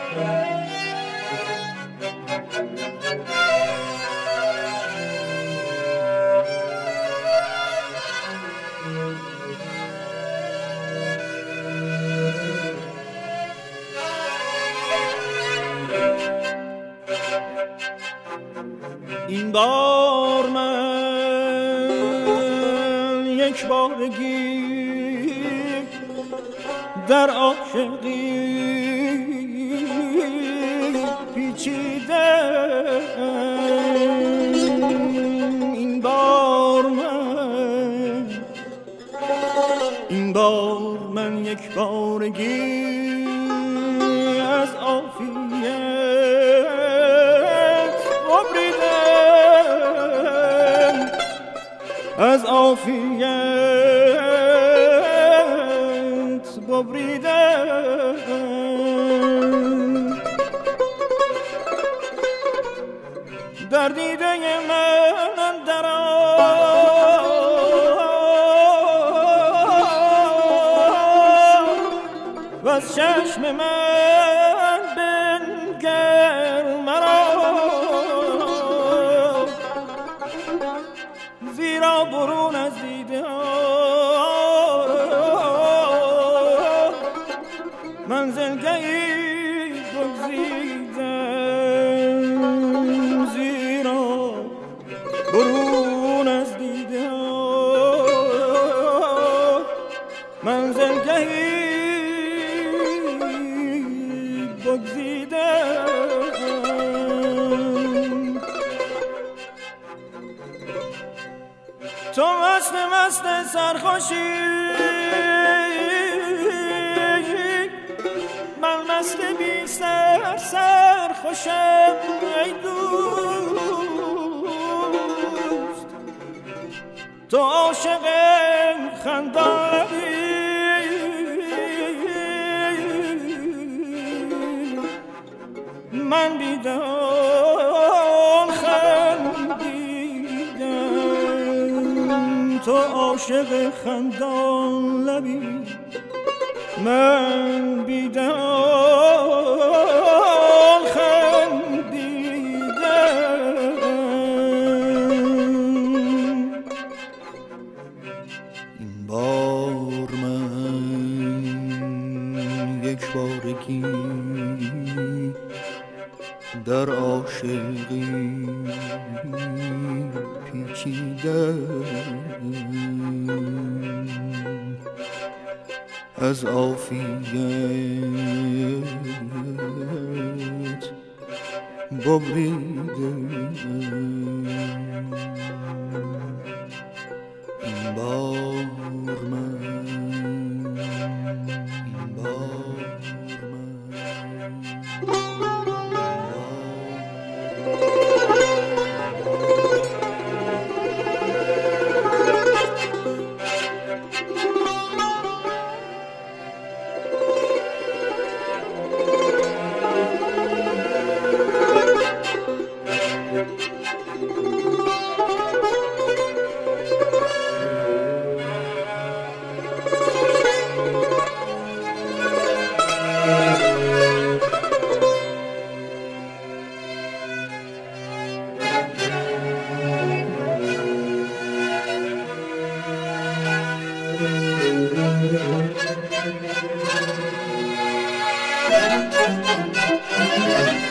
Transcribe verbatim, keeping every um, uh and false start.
این بار من یک بارگی در عاشقی پیچیده، این بار من این بار من یک بارگی از عافیت ببریدم، از عافیت ببریدم، در دیده من در و از چشم من بنگر مرا، زیرا برون از دیده منزلگهی بگزیدم، زیرا برون از دیده منزلگهی بگزیدم. تو مست مست سرخوشی، من مست بی سر سرخوشم ای دوست، تو عاشق خندانی، من بیدان خندیدم، تو عاشق خندان لبی، من بیدان خندیدم. این بار من یک بارگی در عاشقی پیچیدم، از عافیت ببریدم. این بار من این بار من